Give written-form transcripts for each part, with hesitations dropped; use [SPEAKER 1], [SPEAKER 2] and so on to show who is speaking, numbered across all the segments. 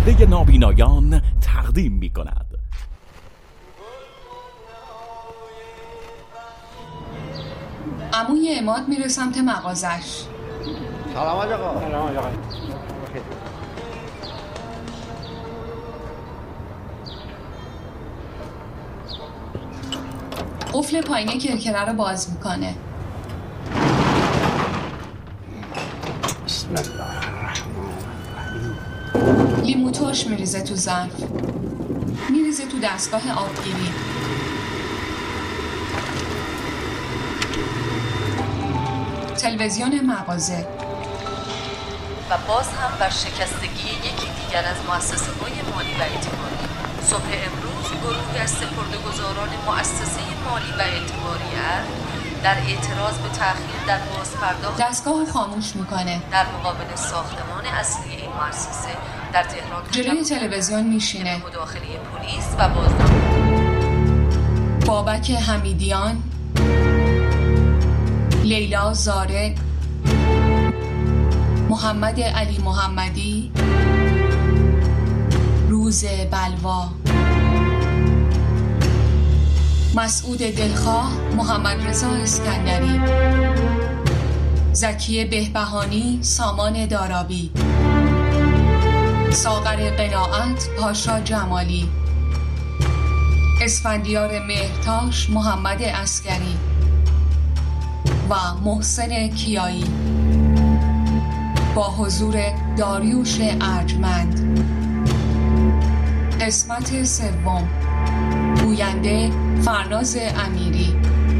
[SPEAKER 1] پرده نابینایان تقدیم می کند.
[SPEAKER 2] عموی عماد میره سمت مغازش.
[SPEAKER 3] سلام آقا.
[SPEAKER 4] سلام آقا.
[SPEAKER 2] قفل پایین کرکره رو باز میکنه.
[SPEAKER 4] بسم الله الرحمن الرحیم.
[SPEAKER 2] لیمو ترش میریزه تو ظرف. میریزه تو دستگاه آبگیری. تلویزیون مغازه.
[SPEAKER 5] و باز هم بر شکستگی یکی دیگر از مؤسسه‌های مالی و اعتباری. صبح امروز گروهی از سپرده‌گزاران مؤسسه مالی و اعتباری در اعتراض به تأخیر در بازپرداخت
[SPEAKER 2] دستگاه خاموش میکنه.
[SPEAKER 5] در مقابل ساختمان اصلی این مؤسسه در تهران
[SPEAKER 2] جلوی تلویزیون میشینه.
[SPEAKER 5] مداخله پلیس و بازداشت
[SPEAKER 2] بابک حمیدیان، لیلا زاره، محمد علی محمدی، روز بلوا، مسعود دلخواه، محمد رضا اسکندری، زکی بهبهانی، سامان دارابی، ساغر قناعت، پاشا جمالی، اسفندیار مهرتاش، محمد عسکری و محسن کیایی با حضور داریوش ارجمند. قسمت سوم. گوینده فرناز امیری.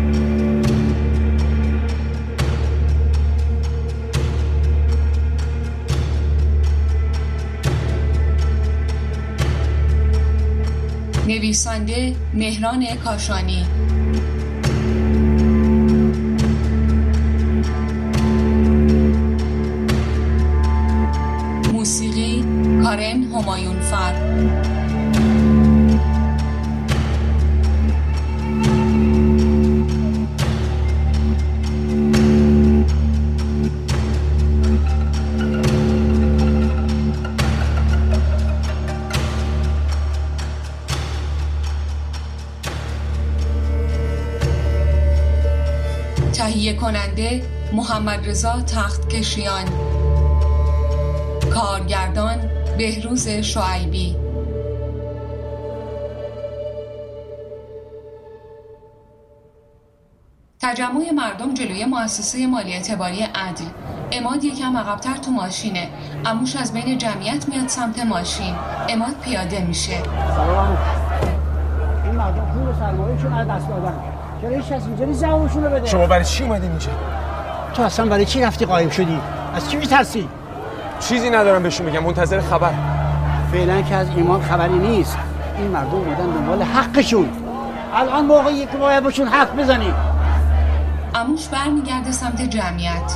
[SPEAKER 2] نویسنده مهران کاشانی. موسیقی کارن همایونفر. تهیه کننده محمد رضا تختکشیان. کارگردان بهروز شعیبی. تجمع مردم جلوی مؤسسه مالی اعتباری عدل. عماد یکم عقب‌تر تو ماشینه. عموش از بین جمعیت میاد سمت ماشین. عماد پیاده میشه.
[SPEAKER 4] سلام. این مردم پول سرمایه چون از دست دادن. چرا هیچ کس اینجا نیست جوابشون رو بده؟
[SPEAKER 6] شما برای چی اومدین اینجا؟
[SPEAKER 4] تو اصلا برای چی رفتی قایم شدی؟ از چی میترسی؟
[SPEAKER 6] چیزی ندارم بهشون بگم، منتظر خبر.
[SPEAKER 4] فعلا که از ایمان خبری نیست. این مردم اومدن دنبال حقشون. الان موقعیه که باید باشون حرف بزنی.
[SPEAKER 2] عموش برمیگرده سمت جمعیت.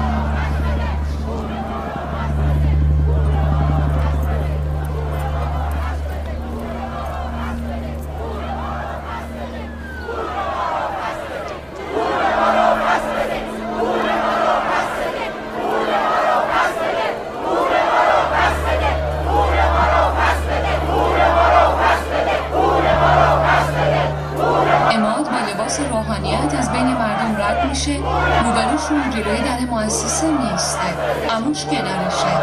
[SPEAKER 2] روحانیت از بین مردم رد میشه. روبروشون جلوی در مؤسسه میسته. عموش کنارشه.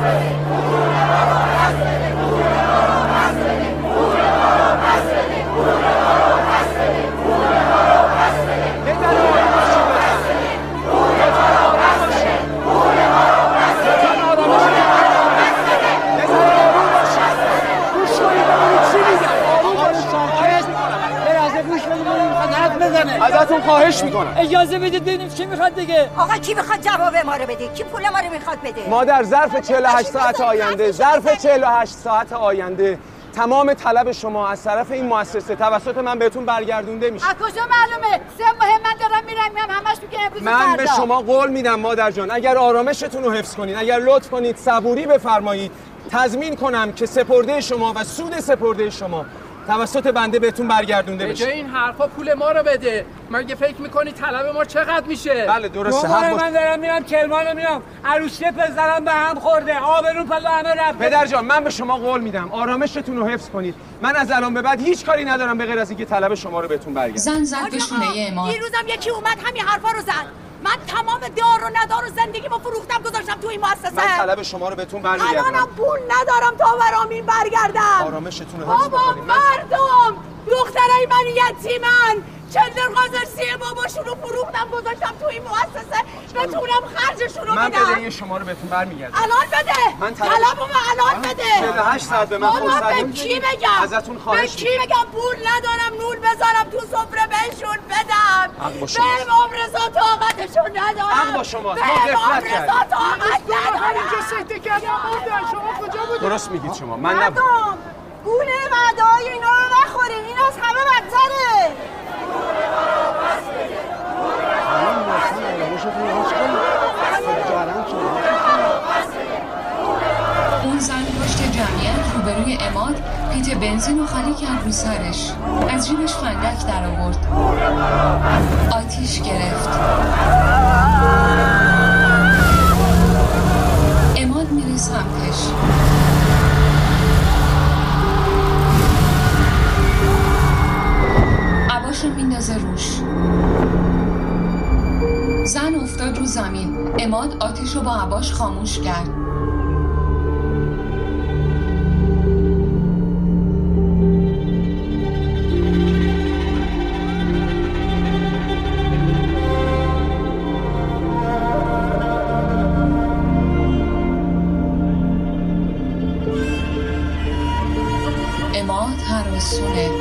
[SPEAKER 6] ازتون خواهش میکنم
[SPEAKER 7] اجازه بدید ببینیم چی میخواد دیگه.
[SPEAKER 8] آقا کی میخواد جواب ما رو بده؟ کی پول ما رو میخواد بده؟
[SPEAKER 6] مادر ظرف 48 ساعت آینده، ظرف 48 ساعت آینده تمام طلب شما از طرف این مؤسسه توسط من بهتون برگردونده میشه.
[SPEAKER 8] از کجا معلومه؟ 3 ماه من دارم میرم همش میگه امروز
[SPEAKER 6] من به شما قول میدم مادر جان، اگر آرامشتون رو حفظ کنید، اگر لطف کنید صبوری بفرمایید، تضمین کنم که سپرده شما و سود سپرده شما توسط بنده بهتون برگردونده بشه.
[SPEAKER 7] به جای این حرفا پول ما رو بده. مگه فکر میکنی طلب ما چقدر میشه؟
[SPEAKER 6] بله درسته.
[SPEAKER 7] من دارم میرم کرمانو میام. عروسی پسرم به هم خورده. آبرون پلا همه رفت.
[SPEAKER 6] پدر جان من به شما قول میدم آرامشتون رو حفظ کنید. من از الان به بعد هیچ کاری ندارم به غیر از اینکه طلب شما رو بهتون برگردونم.
[SPEAKER 2] زن زد به شونه اماد.
[SPEAKER 8] دیروزم یکی اومد همین حرفا رو زد. من تمام دار و ندار و زندگیمو فروختم گذاشتم تو این مؤسسه.
[SPEAKER 6] من طلب شما رو بهتون برمیگردونم.
[SPEAKER 8] الانم پول ندارم تا برامین برگردم.
[SPEAKER 6] آرامشتون رو حفظ
[SPEAKER 8] بابا
[SPEAKER 6] بکنید.
[SPEAKER 8] مردم دخترای من یتیمن. چندر قاضرسی باباشون رو فروختم گذاشتم تو این مؤسسه بتونم خرجشون رو بدم.
[SPEAKER 6] من بدهی شما رو بهتون برمیگردم.
[SPEAKER 8] الان بده.
[SPEAKER 6] من
[SPEAKER 8] طلبمو الان بده.
[SPEAKER 6] 48 ساعت به من فرصت
[SPEAKER 8] بدید. به کی بگم؟
[SPEAKER 6] ازتون خواهش
[SPEAKER 8] به کی بگم پول ندارم نون بذارم تو سفره بهشون بدم.
[SPEAKER 6] به
[SPEAKER 8] امام رضا طاقتشون ندارم.
[SPEAKER 6] حق با شماست. ما غفلت کردیم.
[SPEAKER 8] رضا طاقت ندارم.
[SPEAKER 7] اینجا سکته کردم مادر. شما کجا بودید؟
[SPEAKER 6] درست میگید شما. من نبودم.
[SPEAKER 8] مردم گوله وعده‌های اینا رو نخورین. این از همه بدتره.
[SPEAKER 2] اون زن پشت جمعیت روبروی اماد پیت بنزین رو خالی کرد رو سرش. از جیبش فندک در آورد. آتیش گرفت. اماد میره سمتش. عباشو میندازه روش. زن افتاد رو زمین. اماد آتیش رو با عباش خاموش کرد. اماد هراسونه.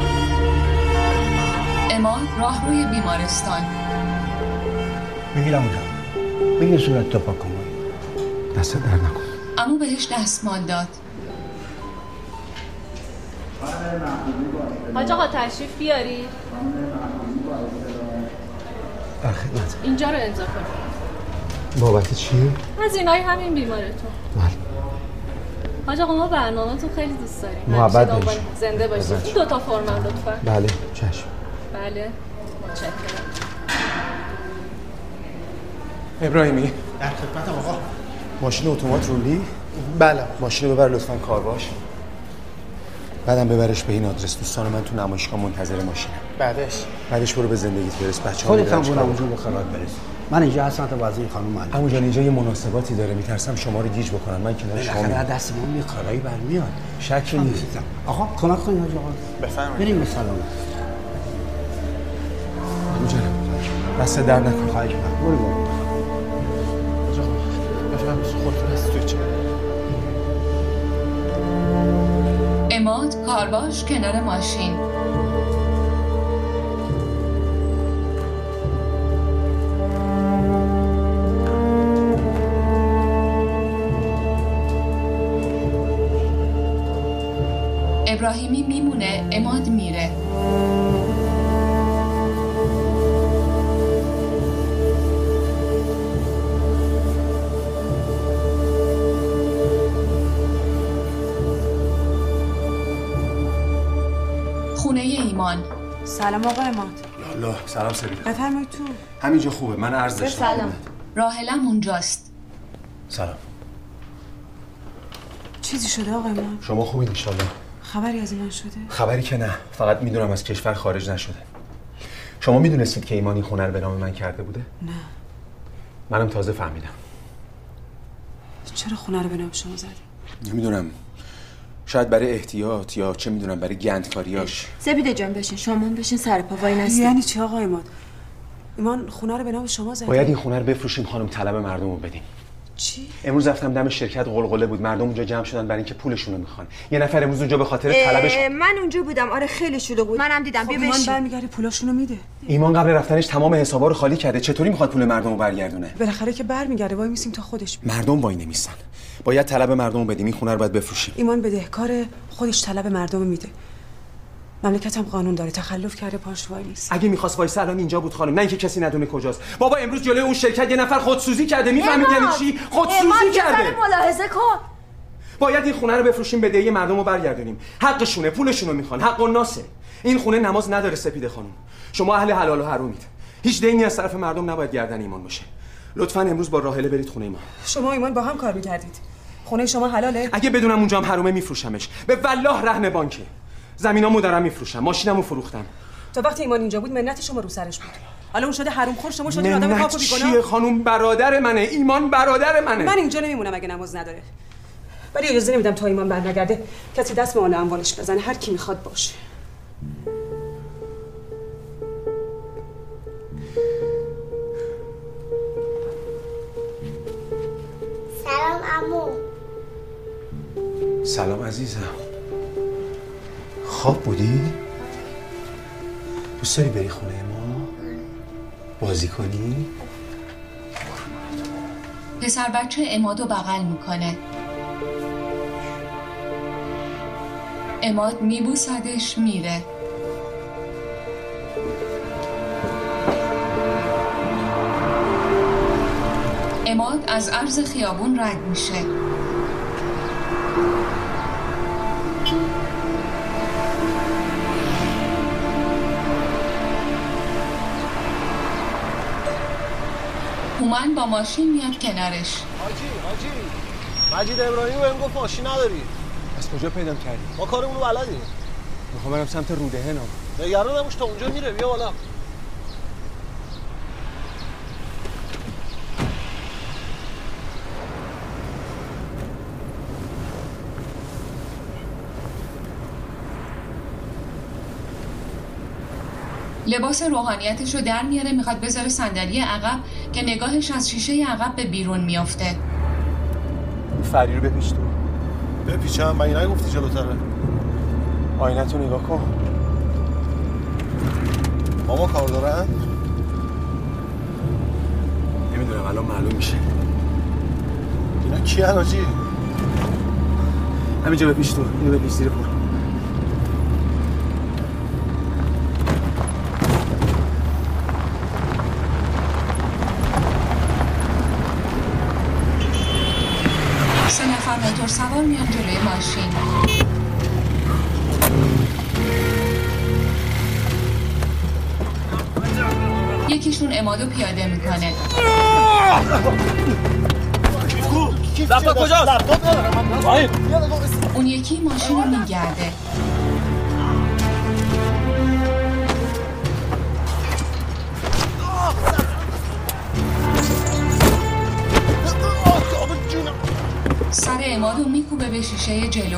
[SPEAKER 2] اماد راهروی بیمارستان.
[SPEAKER 4] بگیرم اونجا بگیر صورت تو پاک کن.
[SPEAKER 6] دست در نکن.
[SPEAKER 2] عمو بهش دستمال داد.
[SPEAKER 9] حاج آقا تشریف بیاری.
[SPEAKER 6] در خدمت.
[SPEAKER 9] اینجا رو امضا کن.
[SPEAKER 6] بابت چیه؟
[SPEAKER 9] از اینای همین بیمارتون.
[SPEAKER 6] بله.
[SPEAKER 9] حاج آقا ما برنامه‌تون خیلی دوست داریم.
[SPEAKER 6] محبت بهش.
[SPEAKER 9] زنده باشید. این دو تا فرم لطفا.
[SPEAKER 6] بله چشم.
[SPEAKER 9] بله متشکرم.
[SPEAKER 6] ابراهیمی
[SPEAKER 3] در خدمتم آقا.
[SPEAKER 6] ماشین اتومات رولی؟
[SPEAKER 3] بله.
[SPEAKER 6] ماشین رو ببر لطفاً کارواش. بعدم ببرش به این آدرس. دوستان من تو نمایشگاه منتظر ماشینم. بعدش برو به زندگیت برس. بچه‌ها
[SPEAKER 4] خودت هم برو اونجا به خیرات برس. من اینجا هستم تا وضعی خانم معلوم.
[SPEAKER 6] عمو جان اینجا یه مناسباتی داره. میترسم شما رو گیج بکنن. من کنار شما
[SPEAKER 4] بالاخره دست ما یه کارایی برمیاد.
[SPEAKER 6] شکی نیست.
[SPEAKER 4] آقا کمک کنید حاج آقا.
[SPEAKER 3] بفرمایید.
[SPEAKER 4] بریم به سلامت.
[SPEAKER 6] عمو جان دست در نکن.
[SPEAKER 4] خواهش می‌کنم. برو.
[SPEAKER 2] اماد کارباش کنار ماشین. ابراهیمی میمونه. اماد میره. خونه ایمان.
[SPEAKER 10] سلام آقا اماد.
[SPEAKER 6] یالا سلام سریع.
[SPEAKER 10] بفرمایید تو.
[SPEAKER 6] همینجا خوبه. من عرض داشتم.
[SPEAKER 10] سلام.
[SPEAKER 2] راحلم اونجاست.
[SPEAKER 6] سلام.
[SPEAKER 10] چیزی شده آقا اماد؟
[SPEAKER 6] شما خوبید ان شاءالله؟
[SPEAKER 10] خبری از ایمان شده؟
[SPEAKER 6] خبری که نه. فقط میدونم از کشور خارج نشده. شما میدونستید که ایمان این خونه رو به نام من کرده بوده؟
[SPEAKER 10] نه.
[SPEAKER 6] منم تازه فهمیدم.
[SPEAKER 10] چرا خونه رو به نام شما زدی؟
[SPEAKER 6] نمیدونم. شاید برای احتیاط یا چه میدونم برای گندکاریاش.
[SPEAKER 10] زبیده جان بشین. شما بشین سر پا وای نستی. یعنی چی آقا اماد؟ ایمان خونه رو به نام شما زده.
[SPEAKER 6] باید این خونه رو بفروشیم خانم. طلب مردم رو بدیم.
[SPEAKER 10] چی؟
[SPEAKER 6] امروز رفتم دم شرکت قلقله بود. مردم اونجا جمع شدن برای اینکه پولشون رو میخوان. یه نفر امروز اونجا به خاطر طلبش.
[SPEAKER 10] من اونجا بودم. آره خیلی شلوغ بود. منم دیدم. بیا بشین. ایمان برمیگره پولاشونو میده.
[SPEAKER 6] ایمان قبل رفتنش تمام حسابا رو خالی کرده. چطوری میخواد پول مردم رو برگردونه؟
[SPEAKER 10] بالاخره که برمیگره. وای میسیم تا خودش بیاد.
[SPEAKER 6] مردم وای نمیسن. باید طلب مردم رو بدیم. این خونه رو باید بفروشیم.
[SPEAKER 10] ایمان بدهکار خودش طلب مردم میده. مملکتم قانون داره. تخلف کرده پاش وای نیست.
[SPEAKER 6] اگه می‌خواست وایسه الان اینجا بود خانم. نه اینکه کسی ندونه کجاست. بابا امروز جلوی اون شرکت یه نفر خودسوزی کرده. میفهمید یعنی چی؟ خودسوزی کرده.
[SPEAKER 10] ملاحظه کن.
[SPEAKER 6] باید این خونه رو بفروشیم، بدهی مردم رو برگردونیم. حقشونه، پولشون رو میخوان، حق الناسه. این خونه نماز نداره سپیده خانم. شما اهل حلال و حرومید. هیچ دینی از طرف مردم نباید گردن ایمان باشه. لطفاً امروز با راحله برید خونه ایمان.
[SPEAKER 10] شما ایمان با هم کار می‌کردید. خونه شما حلاله؟
[SPEAKER 6] اگه بدونم اونجا هم حرومه میفروشمش. به والله رهن بانکه. زمینامو دارم میفروشم، ماشینمو فروختم.
[SPEAKER 10] تا وقتی ایمان اینجا بود منت شما رو سرش بود. حالا اون شده حروم خور، شما شدید آدم پاک و بیگناه.
[SPEAKER 6] چیه خانم؟ برادر منه، ایمان برادر منه.
[SPEAKER 10] من اینجا نمیمونم اگه نماز نداره. ولی اجازه نمیدم تا ایمان برنگرده کسی دست به مال اموالش بزنه، هر کی میخواد باشه.
[SPEAKER 11] سلام عمو.
[SPEAKER 6] سلام عزیزم. خواب بودی؟ دوست داری بری خونه ما؟ بازی کنی؟
[SPEAKER 2] پسر بچه عمادو بغل میکنه. عماد میبوسدش میره. عماد از عرض خیابون رد میشه. هومن با ماشین میاد کنارش.
[SPEAKER 3] حاجی مجید ابراهیمی بهم گفت ماشین نداری.
[SPEAKER 6] از کجا پیدا کردی؟
[SPEAKER 3] ما کارمون رو بلدیم.
[SPEAKER 6] میخوام برم سمت رودهن.
[SPEAKER 3] نگران نباش تا اونجا میره. بیا بالا.
[SPEAKER 2] لباس روحانیتش رو در میاره، میخواد بذاره صندلی عقب که نگاهش از شیشه عقب به بیرون میافته.
[SPEAKER 6] فری رو بپیچ تو.
[SPEAKER 3] بپیچم؟ مگه نگفتی جلوتره؟
[SPEAKER 6] آینه‌تو نگاه کن.
[SPEAKER 3] ماما کار دارن؟
[SPEAKER 6] نمیدونم، الان معلوم میشه.
[SPEAKER 3] اینا کیه حاجی؟
[SPEAKER 6] همینجا بپیچ تو. اینو بپیچ زیر پول.
[SPEAKER 2] موتور سوار میان جلوی ماشین. یکیشون عمادو پیاده میکنه.
[SPEAKER 3] لپتاپ کجاست؟
[SPEAKER 2] اون یکی ماشین رو میگرده. سر عمادو میکوبه به شیشه جلو.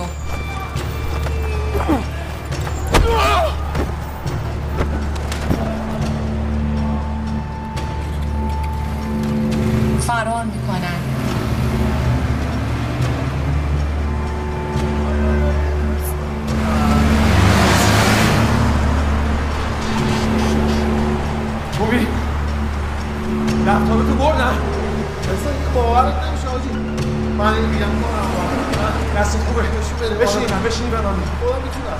[SPEAKER 2] فرار میکنن.
[SPEAKER 6] خوبی؟ لپتاپتو بردن؟
[SPEAKER 3] اصلا باورت نمیشه حاجی. من اینو میگم کنم.
[SPEAKER 6] دست خوبه. بشینی من
[SPEAKER 3] خودم میتونم.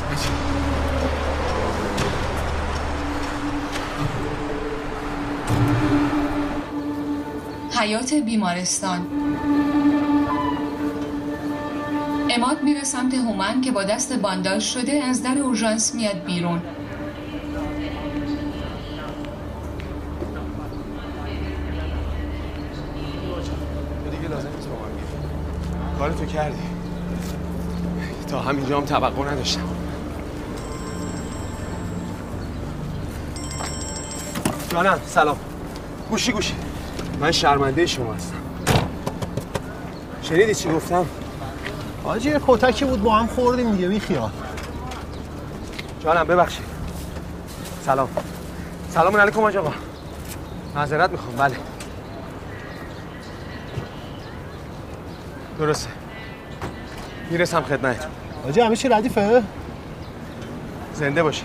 [SPEAKER 2] حیاط بیمارستان. عماد میره سمت هومن که با دست بانداژ شده از در اورژانس میاد بیرون.
[SPEAKER 6] دیگه لازم نیست با من بگی. کارتو کردی. تا همینجا هم توقع نداشتم. جانم سلام. گوشی من شرمنده شما هستم. شنیدی چی گفتم؟
[SPEAKER 3] حاجی یه کتکی بود با هم خوردیم دیگه، بی خیال.
[SPEAKER 6] جانم ببخشید. سلام علیکم حاج آقا. معذرت میخوام. بله درسته، میرسم خدمت.
[SPEAKER 3] حاجی همه چی ردیفه؟
[SPEAKER 6] زنده باشی.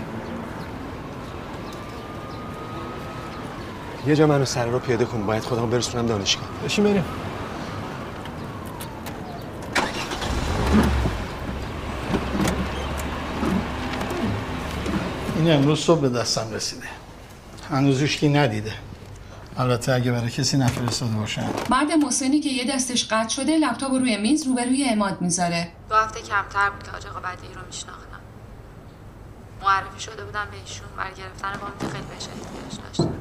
[SPEAKER 6] یه جا منو سر رو پیاده کن، باید خودم برسونم دانشگاه.
[SPEAKER 3] بشین بریم. این امروز صبح به دستم رسیده. هنوز هیچکی ندیده.
[SPEAKER 12] البته اگه برای کسی نفرستاده باشن.
[SPEAKER 2] مرد مسنی که یه دستش قطع شده لپتاپ روی میز روبروی عماد میذاره.
[SPEAKER 5] 2 هفته کمتر بود که حاج آقا بدیعی رو میشناختم. معرفی شده بودم به ایشون، برگرفتن وام که خیلی بهش احتیاج داشتم.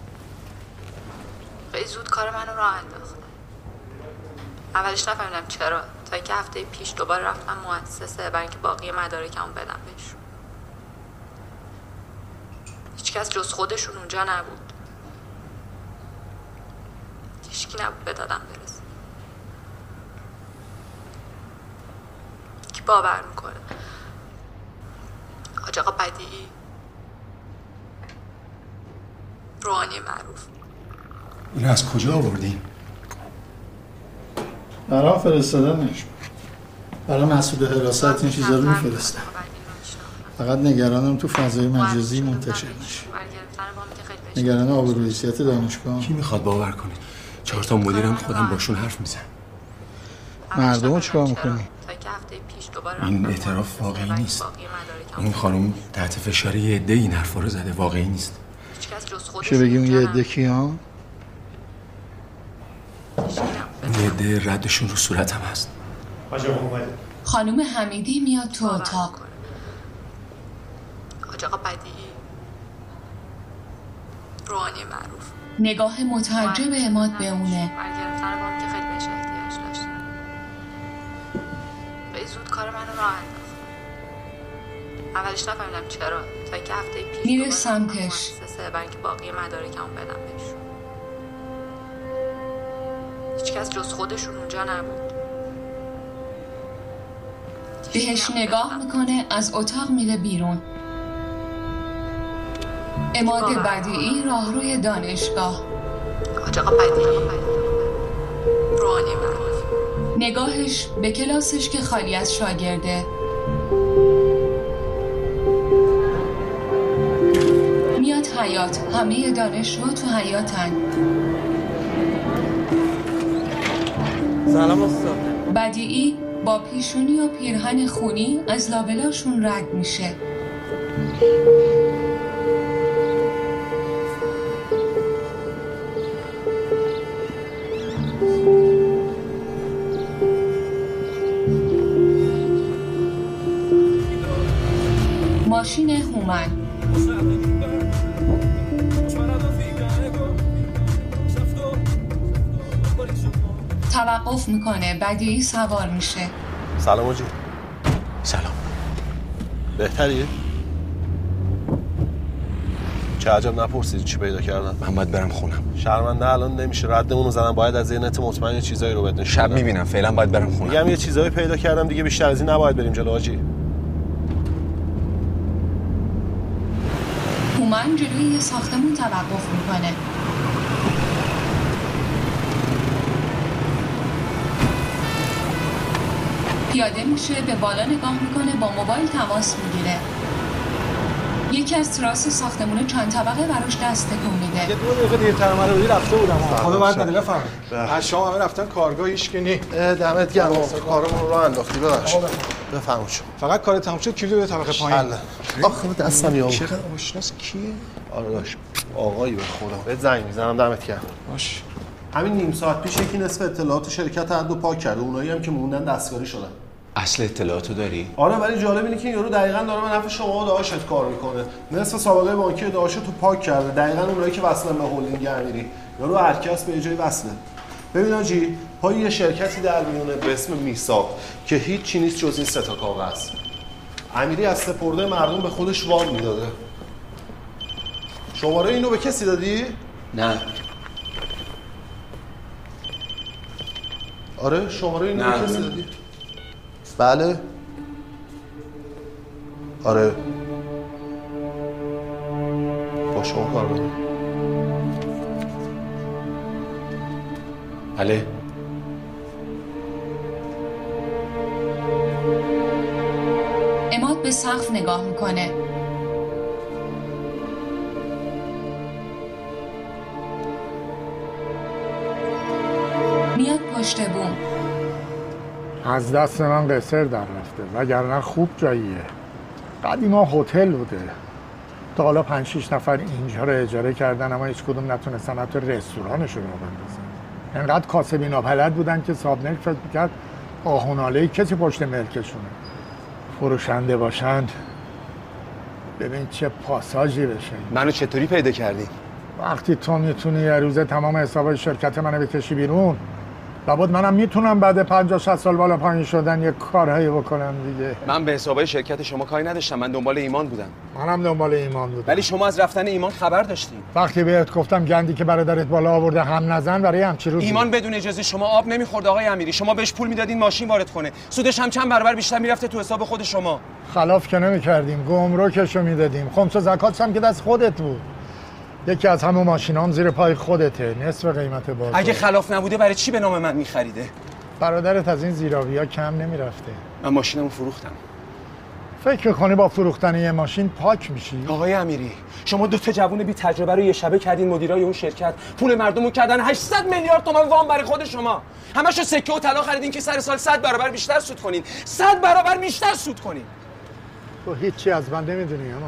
[SPEAKER 5] خیلی زود کار منو راه انداخت. اولش نفهمیدم چرا، تا اینکه هفته پیش دوباره رفتم مؤسسه برای اینکه باقی مدارکمو بدم بهشون. هیچکس جز خودشون اونجا نبود. هیچکی نبود به دادم برسه. کی باور میکنه؟ حاج آقا بدیعی، روحانی معروف.
[SPEAKER 12] این از کجا آوردی؟ برام فرستادنش. برای مسئول حراست این چیزا رو میفرستم. فقط نگرانم تو فضای مجازی منتشر نشه. نگران آبروی حیثیت دانشگاه.
[SPEAKER 6] کی میخواد باور کنه؟ 4 تا مدیرم خودم باشون حرف میزنم.
[SPEAKER 12] مردمو چیکار میکنی؟
[SPEAKER 6] این اعتراف واقعی نیست. اون خانم تحت فشار یه عده این حرفا رو زده، واقعی نیست.
[SPEAKER 12] چه بگیم یه عده کیان؟
[SPEAKER 6] یه عده ردشون رو صورتم هست.
[SPEAKER 2] خانم حمیدی میاد تو اتاق.
[SPEAKER 5] حاج آقا بدیعی، روحانی معروف.
[SPEAKER 2] نگاه متعجب عماد به اونه.
[SPEAKER 5] برگرفتن وام که خیلی بهش احتیاج داشتم. خیلی زود کار منو راه انداخت. اولش نفهمیدم چرا، تا اینکه هفته پیش
[SPEAKER 2] میره سمتش.
[SPEAKER 5] برای اینکه باقی مدارکمو بدم بهشون. هیچکس جز خودشون اونجا نبود.
[SPEAKER 2] بهش نگاه میکنه، از اتاق میره بیرون. عماد بدیعی راهروی دانشگاه.
[SPEAKER 5] حاج آقا بدیعی، روحانی معروف.
[SPEAKER 2] نگاهش به کلاسش که خالی از شاگرده. میاد حیاط. همه دانشجو تو حیاطن.
[SPEAKER 3] سلام استاد.
[SPEAKER 2] بدیعی با پیشونی و پیرهن خونی از لابلاشون رد میشه. ماشین هومن. توقف میکنه. بدیعی سوار میشه.
[SPEAKER 13] سلام آجی.
[SPEAKER 6] سلام.
[SPEAKER 13] بهتری؟ چه عجب نپرسیدی چی پیدا کردن؟
[SPEAKER 6] من باید برم خونم.
[SPEAKER 13] شرمنده الان نمیشه، ردمون رو زدن. باید از ذهنت مطمئن چیزایی رو بدن.
[SPEAKER 6] شب میبینم، فعلا باید برم خونم.
[SPEAKER 13] میگم یه چیزایی پیدا کردم دیگه، بیشتر از این نباید بریم جلو آجی.
[SPEAKER 2] هومن جلوی یه ساختمون توقف میکنه. پیاده میشه، به بالا نگاه میکنه، با موبایل تماس میگیره. یکی از تراس ساختمون چند طبقه براش دست تکون میده.
[SPEAKER 3] یه 2 دقیقه دیرتر من رو رفته بودم. خدا باید ندیده فهمید. از شام همه رفتن کارگاه، هیچ که نی.
[SPEAKER 13] دمت گرم، کارمون رو راه انداختی. ببخشید. بفرمایید.
[SPEAKER 3] فقط کار تموم شد، کلیدو به طبقه پایین.
[SPEAKER 13] آخه دستم یا
[SPEAKER 3] چقدر آشناس کیه؟
[SPEAKER 13] آره داش. آقایی به خدا. بهت زنگ میزنم، دمت گرم.
[SPEAKER 3] باش.
[SPEAKER 13] همین نیم ساعت پیش یکی نصف اطلاعات شرکت عدو پاک کرده. اونایی هم که موندن دستکاری شدن.
[SPEAKER 6] اصل اطلاعاتو داری؟
[SPEAKER 13] آره، ولی جالب اینه که یارو دقیقاً داره به نفع شما و داداشت کار میکنه. نصف سابقه بانکی داداشت تو پاک کرده. دقیقاً اونایی که وصلن به هلدینگ امیری. یارو هر کس به جای وصله. ببین آجی، پای یه شرکتی در میونه به اسم میثاق که هیچ چی نیست جز این 3 تا کاغذ. امیری از سپرده مردم به خودش وام میداده. شماره اینو به کسی دادی؟
[SPEAKER 6] نه.
[SPEAKER 13] آره، شماره اینو به کسی دادی؟ بله. آره. با شما کار دارم.
[SPEAKER 6] بله.
[SPEAKER 2] عماد به سقف نگاه میکنه. میاد پشت بوم.
[SPEAKER 14] از دست من قصر در رفته، وگرنه خوب جاییه. قدیما هتل بوده. تا حالا 5-6 نفر اینجا رو اجاره کردن اما هیچ کدوم نتونستن حتی رستورانشون رو بندازن. انقدر کاسبی نابلد بودن که صاحب ملک فکر می‌کرد آهوناله کسی پشت ملکشونه. فروشنده باشند ببین چه پاساژی بشه.
[SPEAKER 6] منو چطوری پیدا کردی؟
[SPEAKER 14] وقتی تو میتونی یه روزه تمام حسابای شرکت منو بکشی بیرون، لابد منم میتونم بعد 50-60 سال بالا پایین شدن یه کارهایی بکنم دیگه.
[SPEAKER 6] من به حسابای شرکت شما کاری نداشتم، من دنبال ایمان بودم.
[SPEAKER 14] منم دنبال ایمان بودم.
[SPEAKER 6] ولی شما از رفتن ایمان خبر داشتین.
[SPEAKER 14] وقتی بهت گفتم گندی که برادرت بالا آورده هم نزن برای همچین روزی.
[SPEAKER 6] ایمان بدون اجازه شما آب نمیخورد آقای امیری. شما بهش پول میدادین ماشین وارد کنه، سودش هم چند برابر بیشتر میرفته تو حساب خود شما.
[SPEAKER 14] خلاف که نمیکردیم، گمرکشو میدادیم. خمس و زکاتش هم که دست خودت بود. یکی از همون ماشینام زیر پای خودته، نصف قیمت بازار.
[SPEAKER 6] اگه خلاف نبوده برای چی به نام من میخریده؟
[SPEAKER 14] برادرت از این زیراوی‌ها کم نمیرفته.
[SPEAKER 6] من ماشینمو فروختم.
[SPEAKER 14] فکر می‌کنی با فروختن یه ماشین پاک میشی؟
[SPEAKER 6] آقای امیری، شما دو تا جوون بی تجربه رو یه شبه کردین مدیرای اون شرکت، پول مردمو کردن 800 میلیارد تومان وام برای خود شما. همشو سکه و طلا خریدین که سر سال 100 برابر بیشتر سود کنین. 100 برابر بیشتر سود کنین.
[SPEAKER 14] تو هیچی از من نمیدونی اما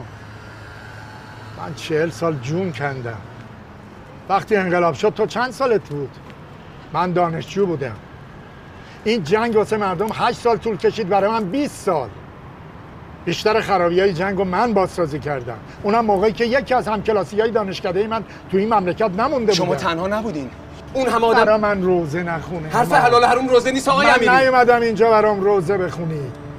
[SPEAKER 14] من 40 سال جون کندم. وقتی انقلاب شد تو چند سالت بود؟ من دانشجو بودم. این جنگ واسه مردم 8 سال طول کشید، برای من 20 سال. بیشتر خرابی‌های جنگو من بازسازی کردم، اونم موقعی که یکی از همکلاسی‌های دانشکده من تو این مملکت نمونده بود.
[SPEAKER 6] شما تنها نبودین. اون هم آدم
[SPEAKER 14] برای من روزه نخونه.
[SPEAKER 6] حرف حلال حروم روزه نیست آقای امیری.
[SPEAKER 14] من نیومدم اینجا برام روزه بخونی.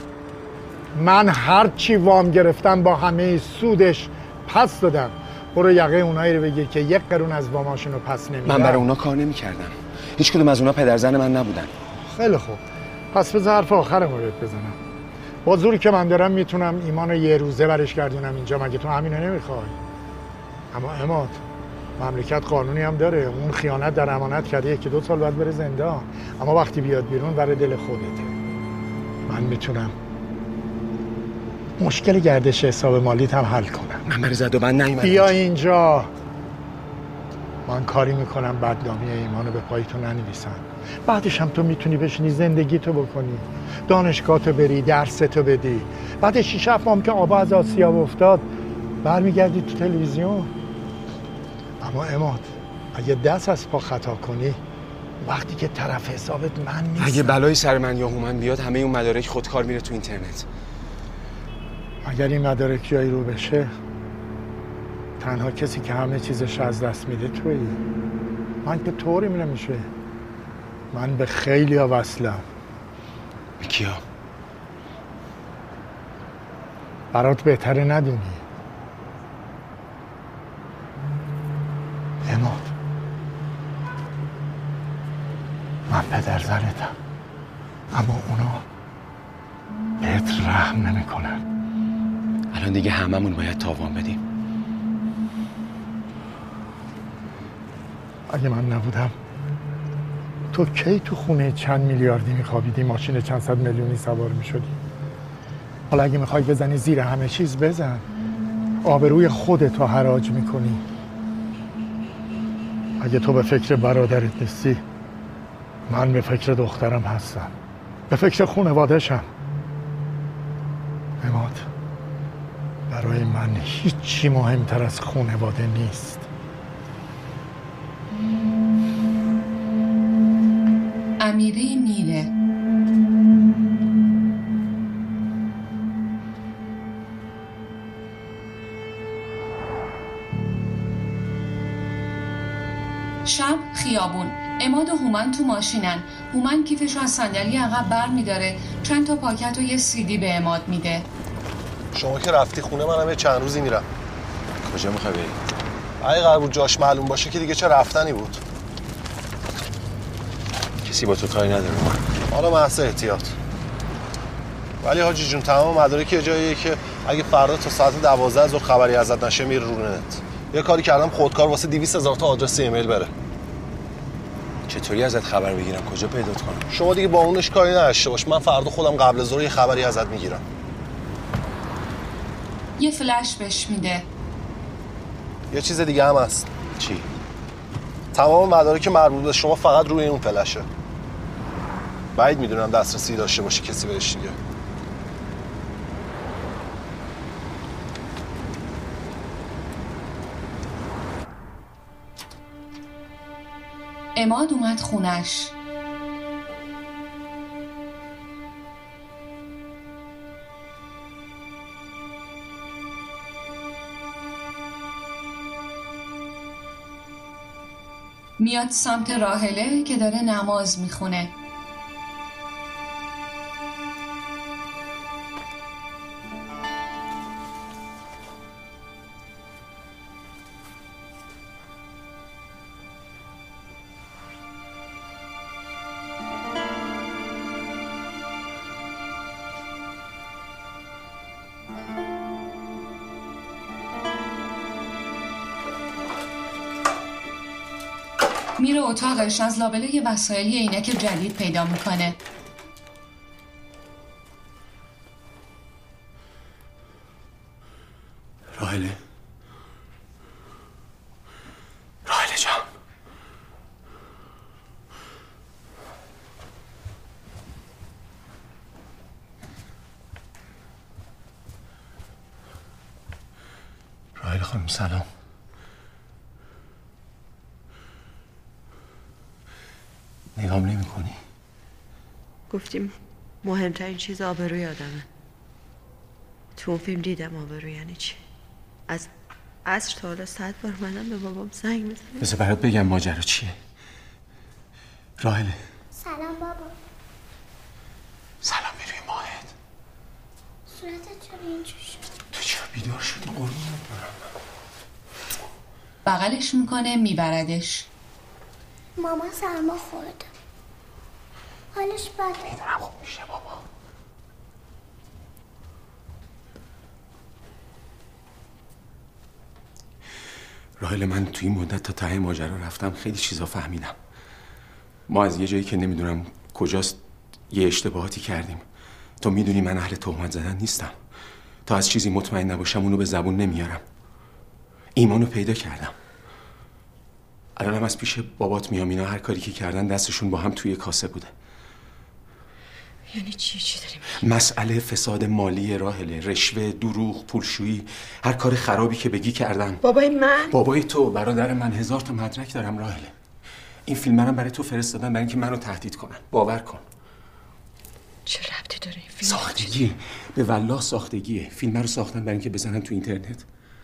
[SPEAKER 14] من هر چی وام گرفتم با همه سودش پس دادم. برو یقه اونایی رو بگی که 1 قرون از واماشون رو پس نمیدن.
[SPEAKER 6] من برای اونا کار نمی‌کردم. هیچ کدوم از اونا پدرزن من نبودن.
[SPEAKER 14] خیلی خوب. پس بذار حرف آخرم رو بزنم. با زوری که من دارم میتونم ایمان رو یه روزه برش گردونم اینجا. مگه تو همینو نمیخوای؟ اما عماد، مملکت قانونی هم داره. اون خیانت در امانت کرده 1-2 سال باید بره زندان، اما وقتی بیاد بیرون برای دل خودته. من میتونم مشکل گردش حساب مالیت هم حل کنم.
[SPEAKER 6] من برای زد و بند نیومدم.
[SPEAKER 14] بیا اینجا. من کاری میکنم بدنامی ایمانو به پای تو ننویسن. بعدش هم تو میتونی بشینی زندگی تو بکنی، دانشگاه تو بری، درس تو بدی. بعد 6-7 ماه که آبا از آسیاب افتاد برمیگردی تو تلویزیون. اما عماد، اگه دست از پا خطا کنی وقتی که طرف حسابت من نیستم.
[SPEAKER 6] اگه بلایی سر من یا هومن بیاد همه اون مدارک خودکار میره تو اینترنت.
[SPEAKER 14] اگر این مدارک جایی رو بشه تنها کسی که همه چیزش از دست میده تویی. من که طوری نمیشه. من به خیلی ها وصلم.
[SPEAKER 6] به کیا؟
[SPEAKER 14] برات بهتره ندونی. عماد، من پدرزنتم، اما اونا بهت رحم نمیکنن.
[SPEAKER 6] الان دیگه هممون باید تاوان بدیم.
[SPEAKER 14] اگه من نبودم تو کی تو خونه چند میلیاردی میخوابیدی، ماشین چند صد میلیونی سوار میشدی؟ حالا اگه میخوای بزنی زیر همه چیز بزن. آبروی خودتو حراج میکنی. اگه تو به فکر برادرت نیستی، من به فکر دخترم هستم، به فکر خانواده‌شم. عماد، برای من هیچی مهمتر از خانواده نیست.
[SPEAKER 2] امیری میره. شب خیابون. عماد و هومن تو ماشینن. هومن کیفشو از صندلی عقب بر میداره، چند تا پاکت و یه CD به عماد میده.
[SPEAKER 13] شما که رفتی خونه، منم یه چند روزی میرم.
[SPEAKER 6] کجا میخوای بری؟
[SPEAKER 13] اگه قرار بود جاش معلوم باشه که دیگه چه رفتنی بود.
[SPEAKER 6] کسی با تو کاری نداره.
[SPEAKER 13] حالا محض احتیاط. ولی حاجی جون تمام مدارک یه جاییه که اگه فردا تا ساعت 12 ظهر خبری ازت نشه میره رو نت. یه کاری کردم خودکار واسه 200,000 تا آدرس ایمیل بره.
[SPEAKER 6] چطوری ازت خبر بگیرم؟ کجا پیدات کنم؟
[SPEAKER 13] شما دیگه با اونش کاری نداشته باش. من فردا خودم قبل از ظهر یه خبری ازت میگیرم.
[SPEAKER 2] یه فلش بهش میده.
[SPEAKER 13] یه چیز دیگه هم هست.
[SPEAKER 6] چی؟
[SPEAKER 13] تمام مدارک مربوط به شما فقط روی اون فلشه. بعید میدونم دسترسی داشته باشی کسی بهش دیگه.
[SPEAKER 2] عماد اومد خونش. میاد سمت راحله که داره نماز میخونه. میره اتاقش، از لابلای وسایلی عینک جدید پیدا میکنه.
[SPEAKER 6] راحله جان، راحله خانم سلام. نگام نمی کنی؟
[SPEAKER 15] گفتیم مهمترین چیز آبروی آدمه. تو اون فیلم دیدم آبرو یعنی چی. از عصر تا حالا 100 بار منم به بابام زنگ میزنم.
[SPEAKER 6] بذار برات بگم ماجرا چیه. راحله
[SPEAKER 11] سلام بابا.
[SPEAKER 6] سلام به روی ماهت.
[SPEAKER 11] صورتت چرا اینجور شد؟
[SPEAKER 6] تو چرا بیدار شدی؟ قربونت برم.
[SPEAKER 2] بغلش میکنه میبردش.
[SPEAKER 11] ماما سرما خورده. حالش بده.
[SPEAKER 6] میدونم خوب میشه بابا. راحله من توی این مدت تا ته ماجرا رفتم خیلی چیزا فهمیدم. ما از یه جایی که نمیدونم کجاست یه اشتباهاتی کردیم. تو میدونی من اهل تهمت زدن نیستم. تا از چیزی مطمئن نباشم اونو به زبون نمیارم. ایمانو پیدا کردم. الانم از پیش بابات میام. اینا هر کاری که کردن دستشون با هم توی کاسه بوده.
[SPEAKER 15] یعنی چی داریم؟
[SPEAKER 6] مسئله فساد مالی راحله، رشوه، دروغ، پولشویی، هر کار خرابی که بگی کردن.
[SPEAKER 15] بابای من؟
[SPEAKER 6] بابای تو، برادر من. 1000 تا مدرک دارم راحله. این فیلم منم برای تو فرستادن برای اینکه منو تهدید کنن. باور کن.
[SPEAKER 15] چه ربطی داره این فیلم؟
[SPEAKER 6] ساختگیه. به والله ساختگیه. فیلم رو ساختن برای اینکه بزنن تو اینترنت.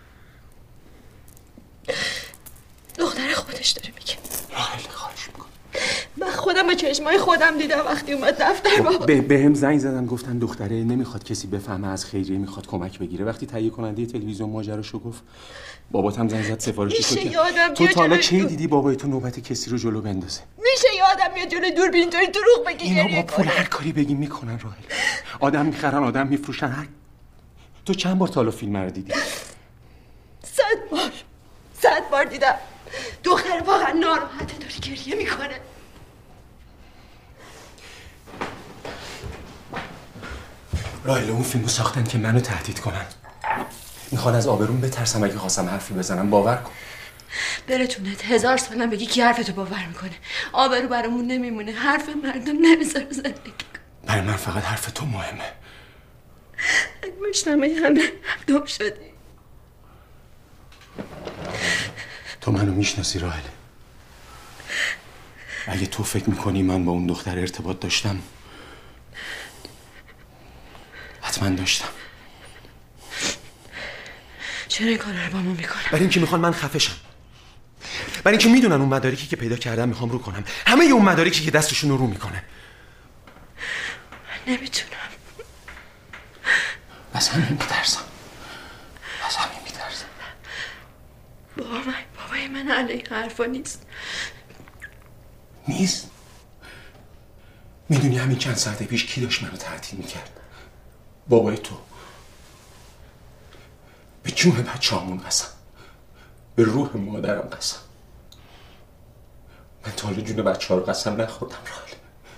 [SPEAKER 15] دختر خودش داره میگه.
[SPEAKER 6] راحله خواهش میکنم.
[SPEAKER 15] من خودم با چشمای خودم دیدم وقتی اومد دفتر بابا.
[SPEAKER 6] به هم زنگ زدن گفتن دختره نمیخواد کسی بفهمه از خیریه میخواد کمک بگیره. وقتی تهیه کننده تلویزیون ماجراشو گفت بابات هم زنگ زد سفارشی
[SPEAKER 15] تو
[SPEAKER 6] تا حالا کی دیدی بابای تو نوبت کسی رو جلو بندازه؟
[SPEAKER 15] میشه یه آدم یه جلوی دوربین اینطوری دروغ بگی؟
[SPEAKER 6] اینا با پول هر کاری بگی میکنن راحله. آدم میخرن، آدم میفروشن. تو چند بار تا حالا فیلم رو دیدی؟
[SPEAKER 15] 100 بار دیدم. دختر واقعا ناراحته، داره گریه میکنه.
[SPEAKER 6] راحله اون فیلمو ساختن که منو تهدید کنن. میخوان از آبروم بترسم اگه خواستم حرفی بزنم. باور کن.
[SPEAKER 15] برتونت 1000 سالم بگی کی حرفتو باور میکنه. آبرو برامون نمیمونه. حرف مردم نمیذاره زندگی کن.
[SPEAKER 6] برای من فقط حرف تو مهمه.
[SPEAKER 15] اگه مشنمه همه دم شدی.
[SPEAKER 6] تو منو میشناسی راحله. اگه تو فکر میکنی من با اون دختر ارتباط داشتم، حتما داشتم.
[SPEAKER 15] چرا این کار رو با ما میکنم؟
[SPEAKER 6] برای اینکه میخوان من خفه شم. برای اینکه میدونن اون مدارکی که پیدا کردم میخوام رو کنم. همه اون مدارکی که دستشون رو میکنه.
[SPEAKER 15] نمیتونم.
[SPEAKER 6] بس همین میترسم.
[SPEAKER 15] بابای من علیه حرفا نیست.
[SPEAKER 6] میدونی همین چند ساعت پیش کی داشت منو تهدید میکرد؟ بابای تو. به جون بچه‌هامون قسم. به روح مادرم قسم. من تا حالا جون بچه‌ها رو قسم نخوردم راحله.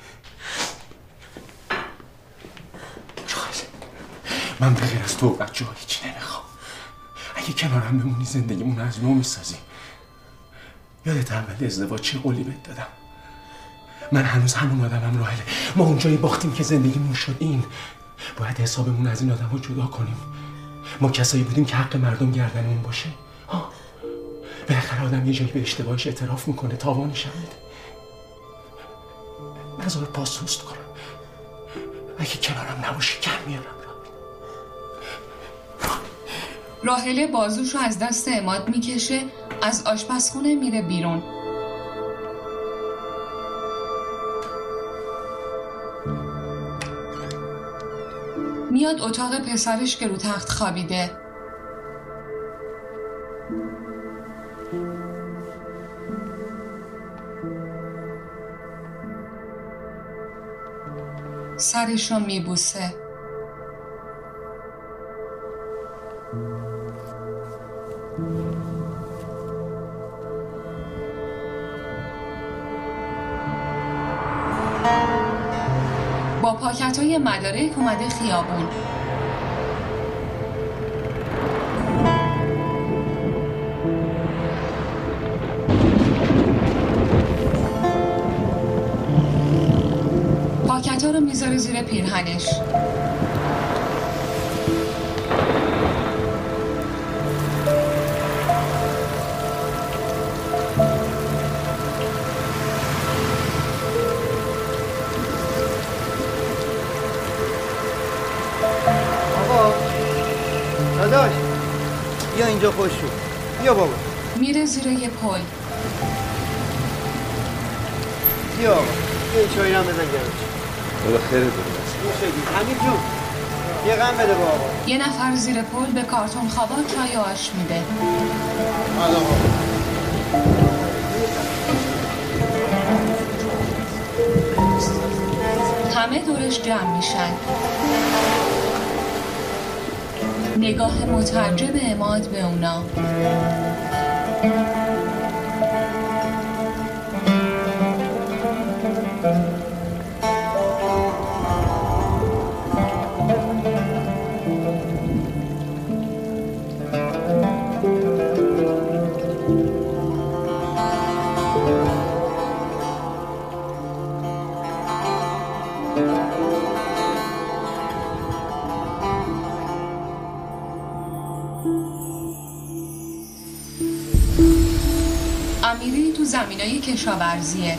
[SPEAKER 6] من به غیر از تو و بچه‌ها هیچی نمیخوام. اگه کنارم بمونی زندگیمون از نو میسازی. یادت اول ازدواج چه قولی بهت دادم؟ من هنوز همون آدمم راحله. ما اونجایی باختیم که زندگیمون شد این. باید حسابمون از این آدم‌ها جدا کنیم. ما کسایی بودیم که حق مردم گردنمون باشه. بالاخره آدم یه جایی به اشتباهش اعتراف میکنه، تاوانش هم میده. نذار پا سست کنم. اگه کنارم نباشی کم میارم.
[SPEAKER 2] راحله بازوشو از دست عماد میکشه، از آشپزخونه میره بیرون. میاد اتاق پسرش که رو تخت خوابیده. سرشو میبوسه. با پاکت‌های مدارک اومده خیابون. پاکت‌ها رو میذاره زیر پیرهنش.
[SPEAKER 16] داداش بیا اینجا خوش شو. بیا بابا.
[SPEAKER 2] میره زیر یه پل.
[SPEAKER 16] بیا این چایی هم بزن گرمش.
[SPEAKER 6] بابا خیره درست.
[SPEAKER 16] نوشگی حمید جون یه غم بده بابا.
[SPEAKER 2] یه نفر زیر پل به کارتون خوابا چای آش میده. همه دورش جمع میشن. نگاه متعجب عماد به اونا. امیری تو زمینای کشاورزیه.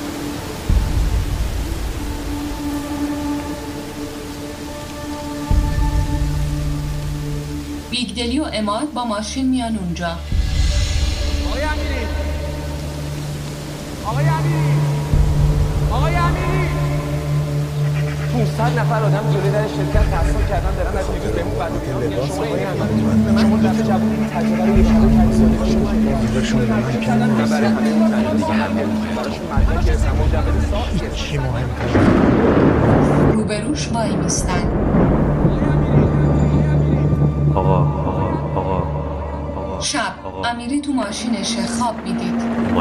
[SPEAKER 2] بیگدلی و عماد با ماشین میان اونجا.
[SPEAKER 7] آقای امیری، آقای امیری، آقای امیری، 500 نفر آدم جلوی در شرکت تحصیل کردن دارن از دیگه بهمون بعد میگن شما این همه شما دفعه جوون تجربه رو یه کردید شما من برای همه تجربه دیگه هم براشون مدرک زمان جبل ساخت چی مهم‌تره
[SPEAKER 2] روبروش وای میستن.
[SPEAKER 17] آقا
[SPEAKER 2] شب امیری تو ماشینشه خواب میدید.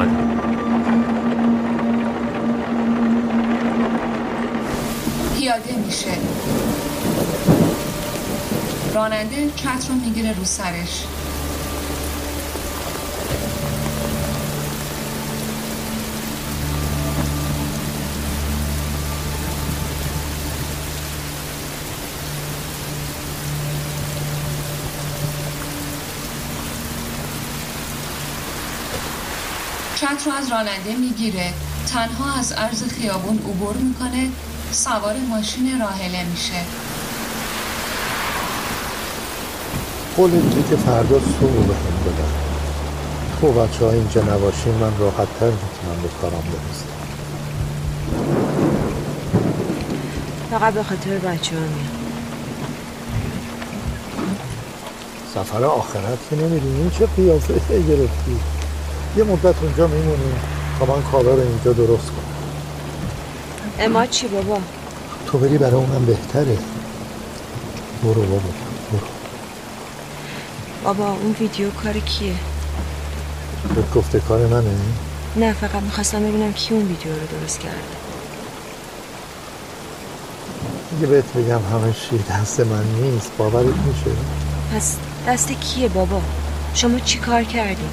[SPEAKER 2] پیاده میشه. راننده چتر رو میگیره رو سرش. چتر رو از راننده میگیره. تنها از عرض خیابون عبور میکنه. سوار ماشین راحله میشه.
[SPEAKER 12] قول میدی که فردا صبح به هم بدن. تو بچه ها اینجا نباشین من راحت تر میتونم به کارم برسم.
[SPEAKER 15] فقط به خاطر بچه ها میام.
[SPEAKER 12] سفر آخرت که نمیریم. این چه قیافه گرفتی؟ یه مدت اونجا میمونیم تا من کابه رو اینجا درست کنم.
[SPEAKER 15] اما چی بابا؟
[SPEAKER 12] تو بری برای اونم بهتره. برو بابا برو.
[SPEAKER 15] بابا اون ویدیو کار کیه؟
[SPEAKER 12] بهت گفته کار منه؟
[SPEAKER 15] نه فقط میخواستم ببینم کی اون ویدیو رو درست کرده.
[SPEAKER 12] دیگه بهت بگم همه چی دست من نیست. باورت میشه؟
[SPEAKER 15] پس دست کیه بابا؟ شما چی کار کردین؟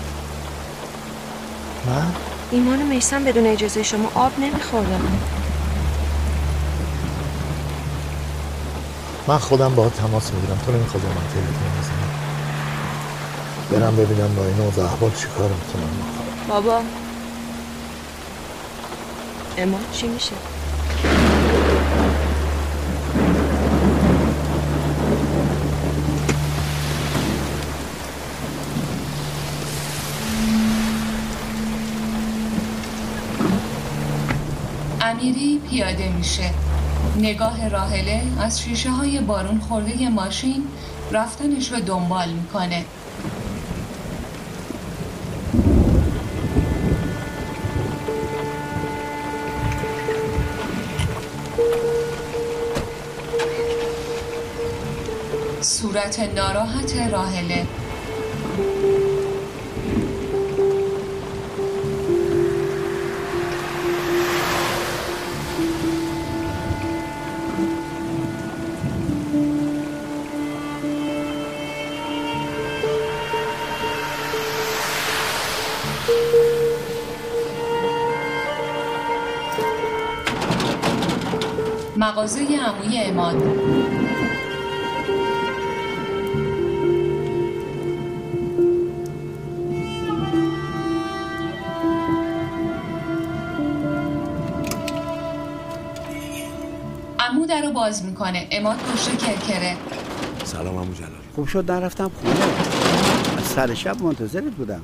[SPEAKER 12] من؟
[SPEAKER 15] ایمان و میثم بدون اجازه شما آب نمیخوردن.
[SPEAKER 12] من خودم باهات تماس میگیرم. تو نمیخواد من تلفن بزنم. برم ببینم با این اوضاع احوال چی کار میتونم بکنم.
[SPEAKER 15] بابا اماد چی میشه؟
[SPEAKER 2] امیری پیاده میشه. نگاه راحله از شیشه های بارون خورده ماشین رفتنش رو دنبال میکنه. صورت ناراحت راحله. مغازه عموی عماد. عمو در رو باز میکنه. عماد پشت کرکره.
[SPEAKER 4] سلام عمو جلال. خوب شد نرفتم خونه. از سر شب منتظرت بودم.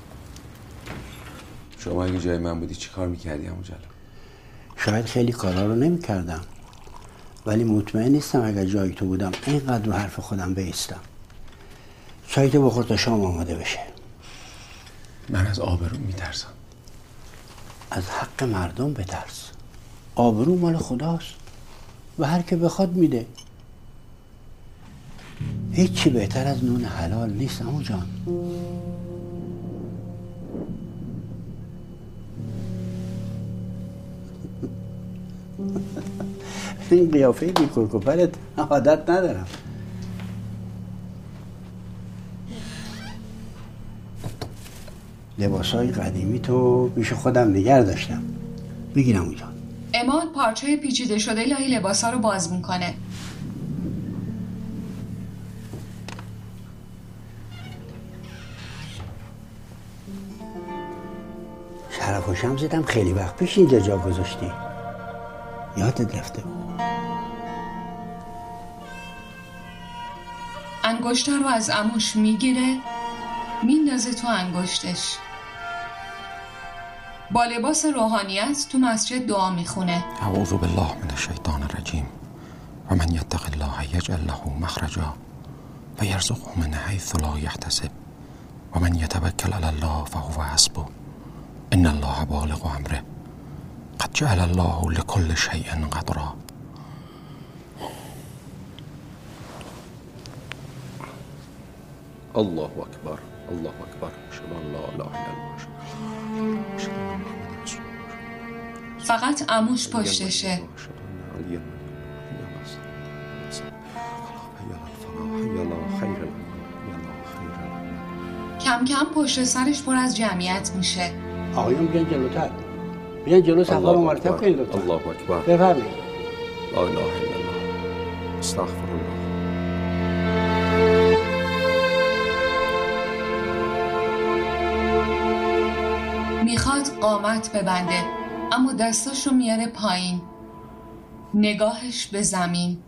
[SPEAKER 6] شما اگه جای من بودی چی کار میکردی عمو جلال؟
[SPEAKER 4] شاید خیلی کارا رو نمیکردم، ولی مطمئن نیستم اگر جای تو بودم اینقدر رو حرف خودم بایستم. چای تو بخور تا شام آماده بشه.
[SPEAKER 6] من از آبرو میترسم.
[SPEAKER 4] از حق مردم بترس. آبرو مال خداست و هر که بخواد میده. هیچی بهتر از نون حلال نیست عمو جان. این قیافه بیکرکوپرت عادت ندارم. لباسای قدیمی تو پیش خودم نگه داشتم. بگیرم اونجا.
[SPEAKER 2] عماد پارچه پیچیده شده لای لباسا رو باز میکنه.
[SPEAKER 4] شرف و شمستم خیلی وقت پیش اینجا جا گذاشتی. یادت رفته.
[SPEAKER 2] انگشتر رو از عموش میگیره، میندازه تو انگشتش. با لباس روحانیت تو مسجد دعا میخونه.
[SPEAKER 17] اعوذ بالله من الشیطان الرجیم و من یتق الله یجعل له مخرجا و یرزقه من حیث لا یحتسب و من یتوکل علی الله فهو حسبه ان الله بالغ امره قد جعل الله لكل شيء قدرا.
[SPEAKER 6] الله اکبر الله اکبر اشهد ان لا اله الا الله.
[SPEAKER 2] فقط عموش پشتشه. کم کم پشت سرش پر از جمعیت میشه.
[SPEAKER 4] آقایون بیان جلوتر. بیان جلو صفا رو مرتب کنید لطفا.
[SPEAKER 6] الله اکبر.
[SPEAKER 4] بفرمایید.
[SPEAKER 6] لا اله الا الله. استغفر الله.
[SPEAKER 2] میخواد قامت ببنده اما دستاشو میاره پایین. نگاهش به زمین.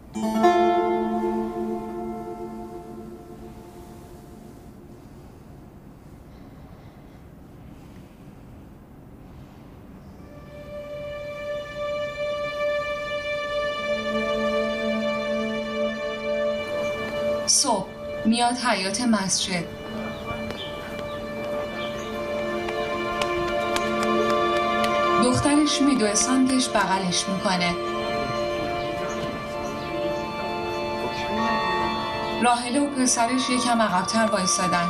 [SPEAKER 2] صبح میاد حیاط مسجد. دخترش میدوه سمتش بغلش میکنه. راحله و پسرش یکم عقب‌تر وایسادن.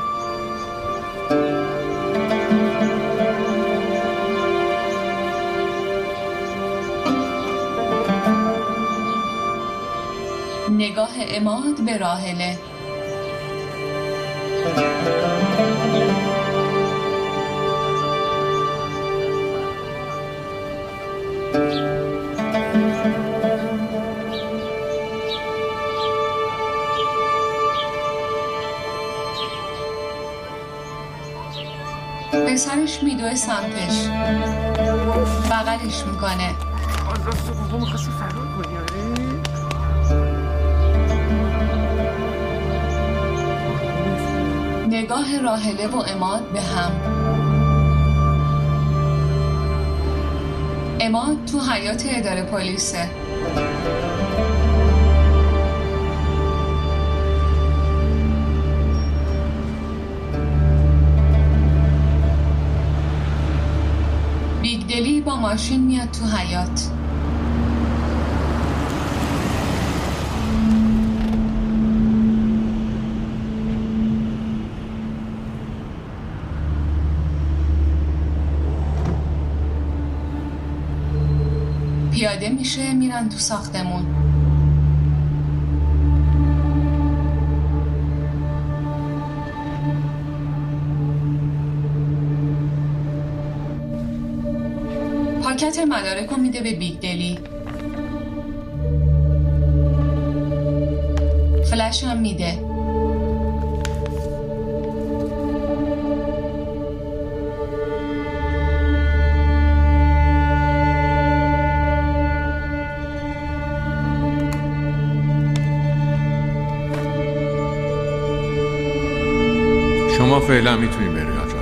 [SPEAKER 2] نگاه عماد به راحله. پسرش میدوه سمتش. بغلش میکنه.
[SPEAKER 7] بابا میخواستی فرار کنی آره؟
[SPEAKER 2] نگاه راحله و عماد به هم. عماد تو حیاط اداره پلیسه. بیگدلی با ماشین میاد تو حیاط. پیاده میشه میرن تو ساختمون. پاکت مدارکو میده به بیگدلی. فلش هم میده.
[SPEAKER 18] شما فعلا میتونید بری آقا.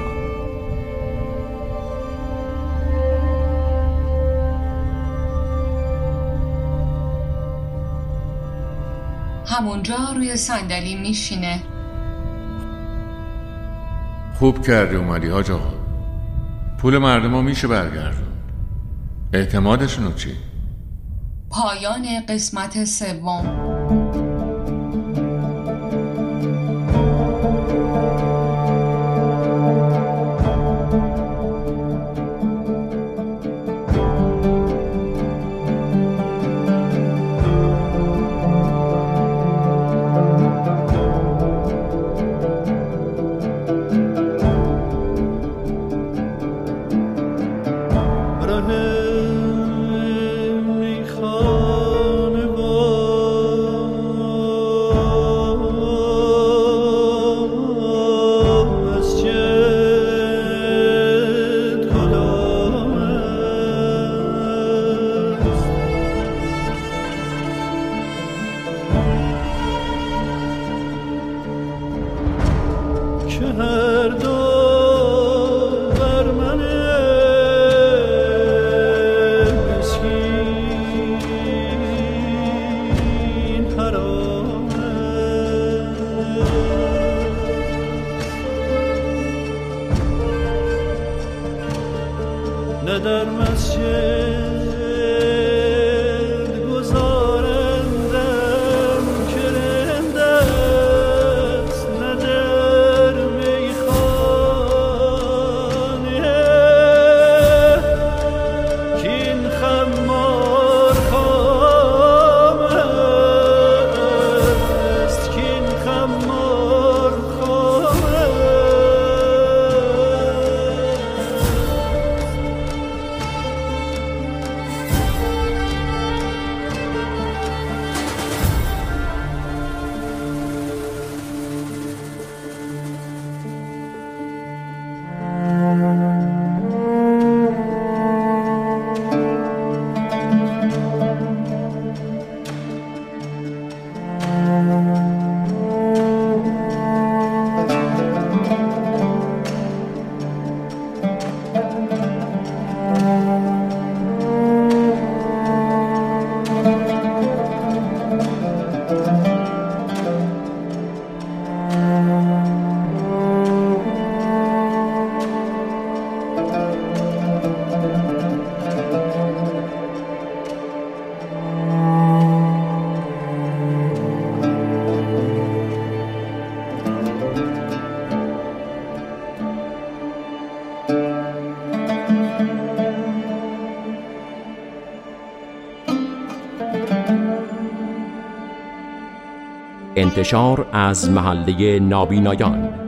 [SPEAKER 2] همونجا روی صندلی میشینه.
[SPEAKER 18] خوب کردی اومدی حاج آقا. پول مردم ها میشه برگردون. اعتمادشونو چی؟
[SPEAKER 2] پایان قسمت 3.
[SPEAKER 19] انتشار از محله نابینایان.